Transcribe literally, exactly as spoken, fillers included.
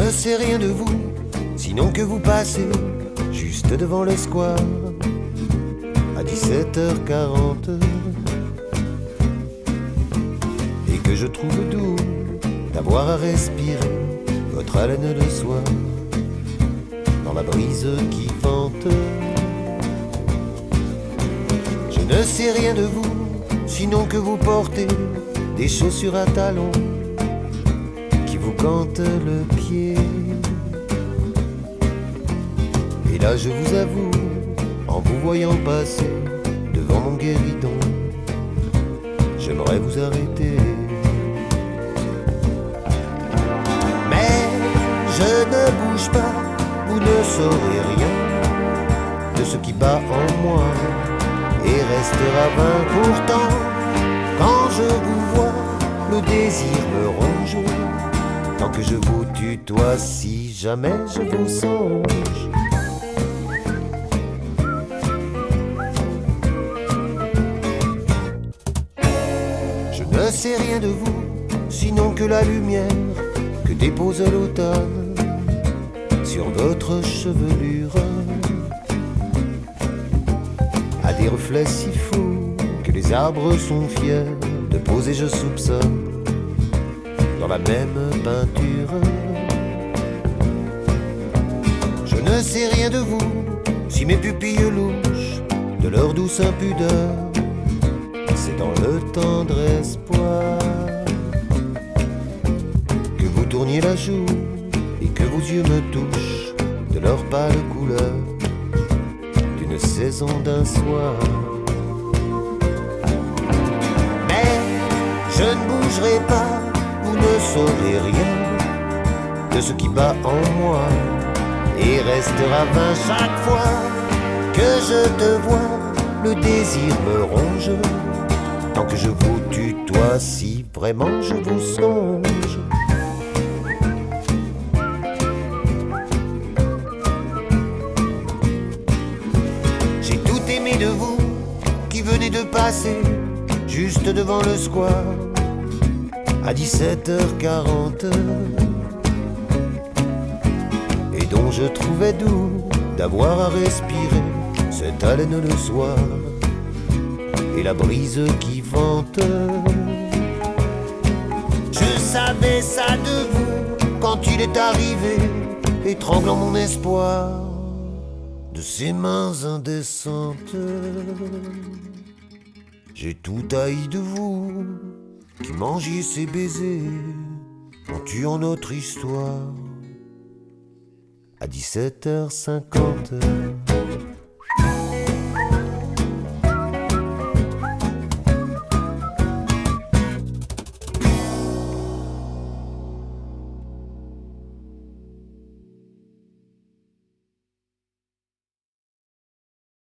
ne sais rien de vous, sinon que vous passez juste devant le square à dix-sept heures quarante et que je trouve doux d'avoir à respirer votre haleine de soie dans la brise qui vente. Je ne sais rien de vous, sinon que vous portez des chaussures à talons qui vous cantent le pied. Et là je vous avoue, en vous voyant passer devant mon guéridon, j'aimerais vous arrêter. Mais je ne bouge pas, vous ne saurez rien de ce qui bat en moi et restera vain. Pourtant, quand je vous vois, le désir me ronge, tant que je vous tutoie, si jamais je vous songe. Je ne sais rien de vous, sinon que la lumière que dépose l'automne sur votre chevelure a des reflets si fous que les arbres sont fiers de poser, je soupçonne, dans la même peinture. Je ne sais rien de vous, si mes pupilles louches de leur douce impudeur, c'est dans le tendre espoir que vous tourniez la joue et que vos yeux me touchent de leur pâle couleur d'une saison d'un soir. Mais je ne bougerai pas, vous ne saurez rien de ce qui bat en moi et restera vain chaque fois que je te vois. Le désir me ronge, tant que je vous tutoie, si vraiment je vous songe. J'ai tout aimé de vous, qui venez de passer juste devant le square à dix-sept heures quarante et dont je trouvais doux d'avoir à respirer cette haleine le soir et la brise qui vente. Je savais ça de vous quand il est arrivé, étranglant mon espoir de ses mains indécentes. J'ai tout haï de vous, qui mangiez ces baisers en tuant notre histoire à dix-sept heures cinquante.